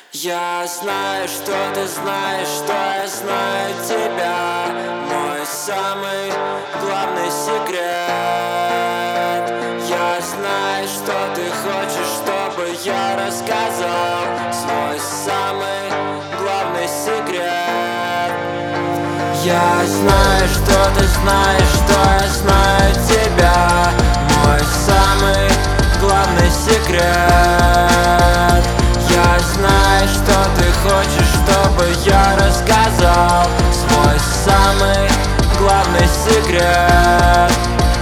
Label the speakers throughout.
Speaker 1: Я знаю, что ты знаешь, что я знаю тебя. Мой самый главный секрет. Я знаю, что ты хочешь, чтобы я рассказал свой самый главный секрет. Я знаю, что ты знаешь, что я знаю тебя. Мой самый главный секрет. Я знаю, что ты хочешь, чтобы я рассказал свой самый главный секрет.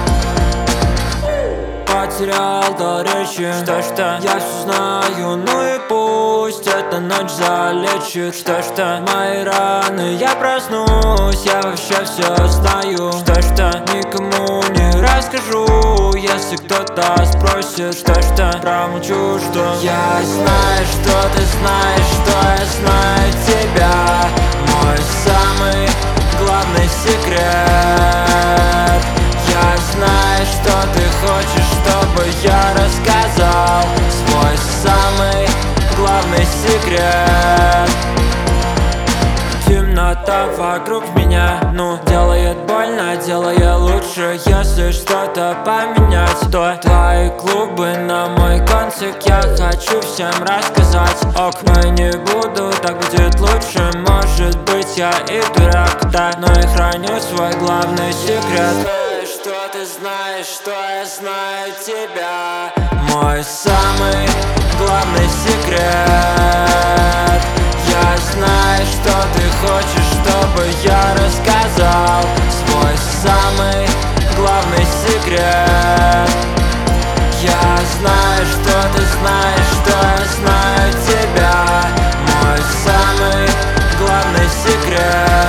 Speaker 1: Потерял до речи, что я все знаю, ну и пусть эта ночь залечит. Что мои раны, я проснусь, я вообще все знаю. Что никому не расскажу, если кто-то спросит. Что промолчу, что я знаю, что ты знаешь, что я знаю тебя. Мой самый главный секрет. Я знаю, что ты хочешь, чтобы я рассказал свой самый главный секрет. Темнота вокруг меня, делает больно, делая лучше. Если что-то поменять, то твои клубы на мой концерт я хочу всем рассказать. Ок, но и не буду, так будет лучше. Может быть я и дурак, да, но и храню свой главный секрет. Что ты знаешь, что я знаю тебя. Мой самый главный секрет. Я знаю, что ты хочешь, чтобы я рассказал свой самый главный секрет. Я знаю, что ты знаешь, что я знаю тебя. Mой самый главный секрет.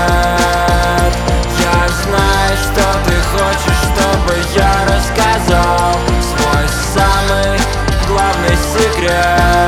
Speaker 1: Я знаю, что ты хочешь, чтобы я рассказал свой самый главный секрет.